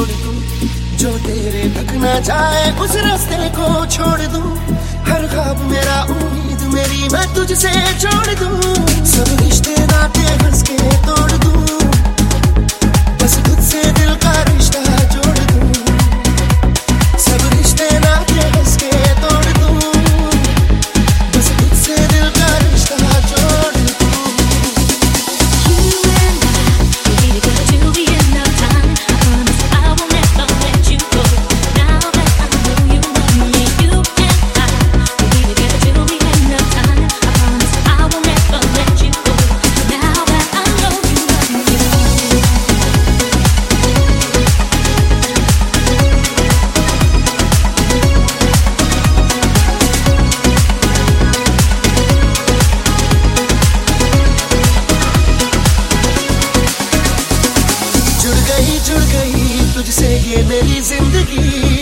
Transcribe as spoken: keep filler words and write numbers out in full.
दूं, जो तेरे तक ना जाए उस रास्ते को छोड़ दूं। हर ख्वाब मेरा उम्मीद मेरी मैं तुझसे जोड़ दूं। सब रिश्ते नाते हंस के तोड़ दूं, बस तुझसे दिल का रिश्ता जोड़ दूं। सब रिश्ते नाते हंस के तोड़ दूं, बस तुझसे दिल का रिश्ता जोड़ दूं। जुड़ गई तुझसे ये मेरी जिंदगी।